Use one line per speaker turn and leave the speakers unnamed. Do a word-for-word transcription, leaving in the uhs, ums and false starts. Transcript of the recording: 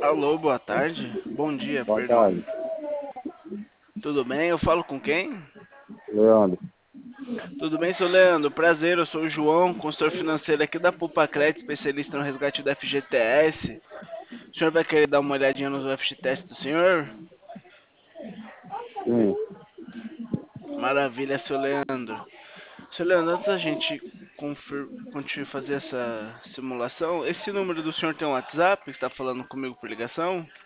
Alô, boa tarde. Bom dia,
Boa
perdão.
tarde,
Tudo bem? Eu falo com quem?
Leandro.
Tudo bem, seu Leandro? Prazer, eu sou o João, consultor financeiro aqui da Poupa Crédito, especialista no resgate do F G T S. O senhor vai querer dar uma olhadinha nos F G T S do senhor?
Sim,
Maravilha, seu Leandro. Seu Leandro, antes da gente confir... continuar fazer essa simulação, esse número do senhor tem um WhatsApp? Está falando comigo por ligação?